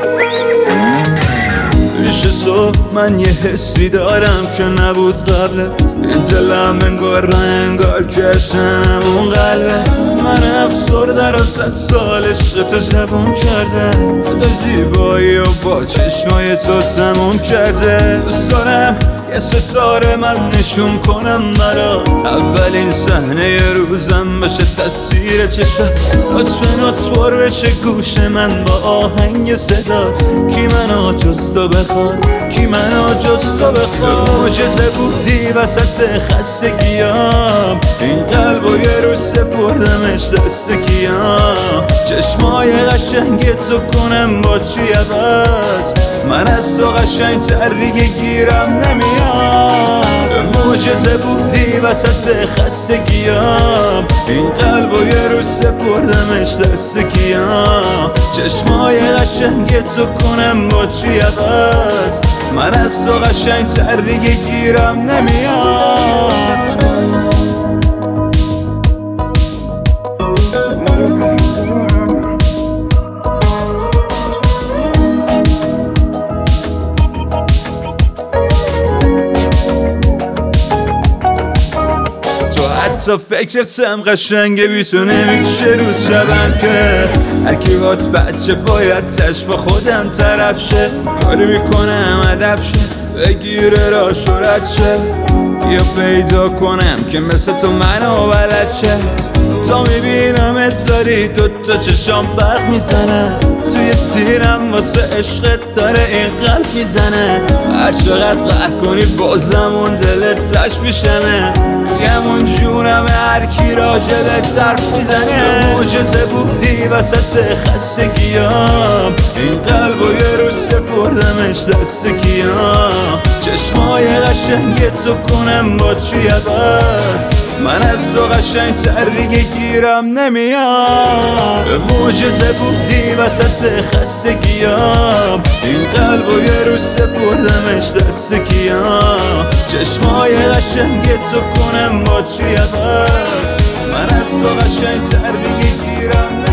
پیش تو من یه حسی دارم که نبود قبلت، این دلم انگار که شنم اون قلبه. من افسرده رو 100 سال عشق تو جوون کرده، خدا زیبایی و با چشمای تو تموم کرده. دوست دارم یه ستاره من نشون کنم برات، اولین صحنه روزم بشه تصویر چشات. نوت پر بشه گوش من با آهنگ صدات، کی منو جز تو بخواد، کی منو جز تو بخواد. معجزه بودی وسط خستگیام، این قلب و یه روز سپردمش دست کیام. چشمای قشنگ تو کنم با چی عوض، من از تو قشنگ تر دیگه گیرم نمیاد. معجزه بودی وسط خستگیام، این قلب و یه روز سپردمش دست کیام. چشمای قشنگ تو کنم با چی عوض، من از تو قشنگ تر دیگه گیرم نمیاد. حتی فکرتم قشنگه بی تو نمیشه روز شبم که هر کی بات بچه باید تش با خودم طرف شه. کاری میکنم ادب شه بگیره راش و رد شه، یا پیدا کنم که مثل تو منو بلد شه. تا میبینم اتاری دوتا چشام برق میزنه، توی سینم واسه عشقت داره این قلب میزنه. هر چقدر قهر کنی بازم اون دلت تش میشمه، میگم اون جونم هر کی راجبت حرف میزنه. معجزه بودی وسط خستگیام، این قلب و یه روز سپردمش دست کیام. چشمای قشنگ تو کنم با چی عوض، من از تو قشنگ تر دیگه گیرم نمیاد. معجزه بودی وسط خستگیام، این قلب و یه روز سپردمش دست کیام. چشمای قشنگ تو کنم با چی عوض، من از تو قشنگ تر دیگه گیرم